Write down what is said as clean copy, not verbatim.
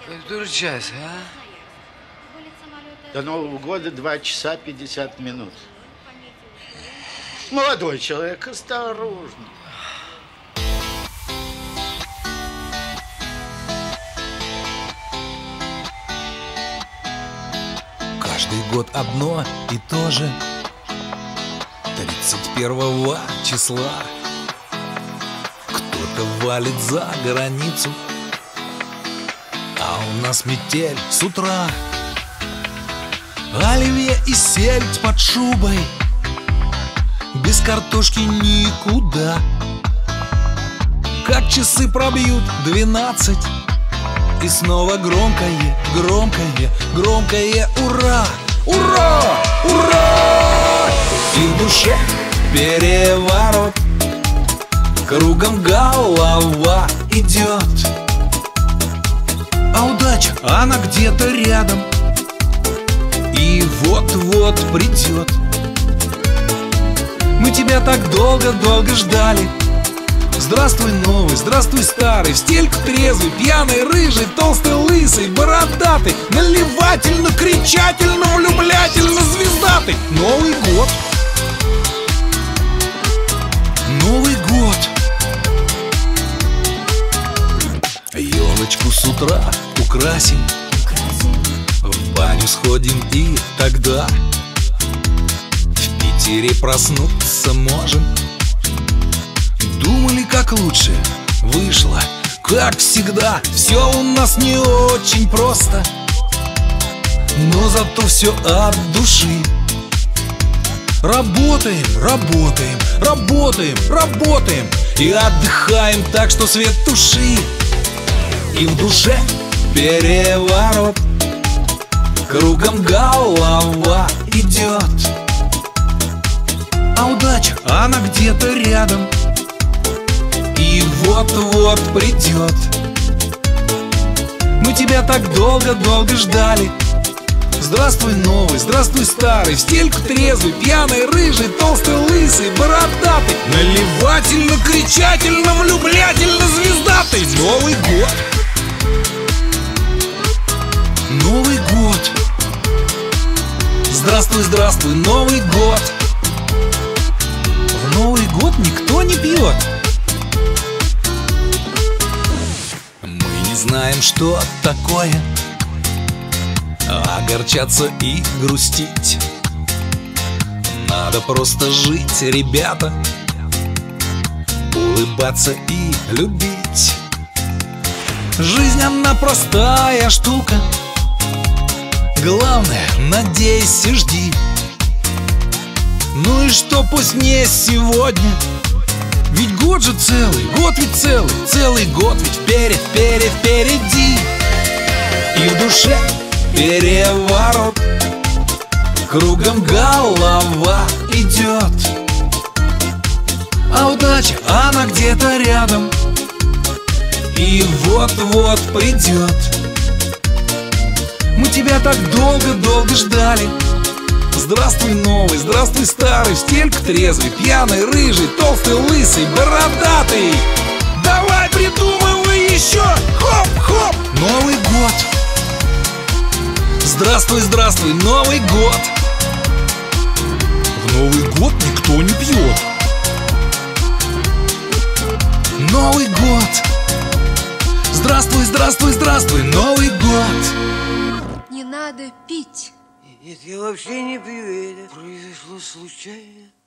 Который час, а? До Нового года 2 часа 50 минут. Молодой человек, осторожно. Каждый год одно и то же. 31 числа кто-то валит за границу, а у нас метель с утра. Оливье и сельдь под шубой, без картошки никуда. Как часы пробьют 12, и снова громкое, громкое, громкое ура! Ура! Ура! И в душе переворот, кругом голова идет. А удача, она где-то рядом, и вот-вот придет. Мы тебя так долго-долго ждали. Здравствуй, новый, здравствуй, старый. В стельку трезвый, пьяный, рыжий, толстый, лысый, бородатый, наливательно, кричательно, влюблятельно, звездатый. Новый год. Новый год. Елочку с утра украсим, в баню сходим и тогда в Питере проснуться можем. Думали, как лучше вышло, как всегда. Все у нас не очень просто, но зато все от души. Работаем, работаем, работаем, работаем и отдыхаем так, что свет туши. И в душе переворот, кругом голова идет. А удача, она где-то рядом, и вот-вот придет. Мы тебя так долго-долго ждали. Здравствуй, новый, здравствуй, старый. В стельку трезвый, пьяный, рыжий, толстый, лысый, бородатый, наливательно, кричательно, влюблятельно, звездатый. Новый год. Новый год. Здравствуй, здравствуй, Новый год. В Новый год никто не пьет. Мы не знаем, что такое огорчаться и грустить. Надо просто жить, ребята, улыбаться и любить. Жизнь, она простая штука. Главное, надейся, жди. Ну и что, пусть не сегодня, ведь год же целый, год ведь целый, целый год ведь впереди. И в душе переворот, кругом голова идет. А удача, она где-то рядом, и вот-вот придет. Мы тебя так долго-долго ждали. Здравствуй, новый, здравствуй, старый. В стельку трезвый, пьяный, рыжий, толстый, лысый, бородатый. Давай придумывай еще. Хоп-хоп. Новый год. Здравствуй, здравствуй, Новый год. В Новый год никто не пьет. Новый год. Здравствуй, здравствуй, здравствуй, Новый год. Не надо пить. Нет, я вообще не пью, это произошло случайно.